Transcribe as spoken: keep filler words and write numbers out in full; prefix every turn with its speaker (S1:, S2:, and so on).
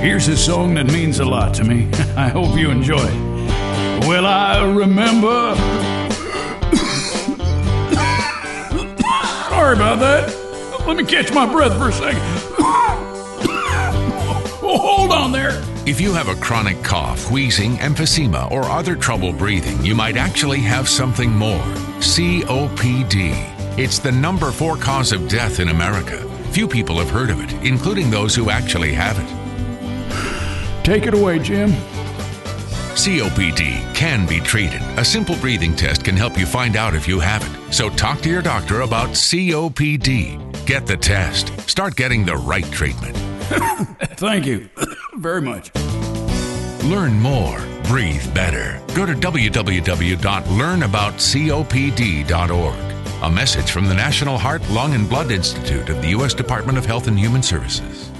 S1: Here's a song that means a lot to me. I hope you enjoy it. Well, I remember... Sorry about that. Let me catch my breath for a second. Oh, hold on there.
S2: If you have a chronic cough, wheezing, emphysema, or other trouble breathing, you might actually have something more. C O P D. It's the number four cause of death in America. Few people have heard of it, including those who actually have it.
S1: Take it away, Jim.
S2: C O P D can be treated. A simple breathing test can help you find out if you have it. So talk to your doctor about C O P D. Get the test. Start getting the right treatment.
S1: Thank you very much.
S2: Learn more. Breathe better. Go to w w w dot learn about copd dot org. A message from the National Heart, Lung, and Blood Institute of the U S Department of Health and Human Services.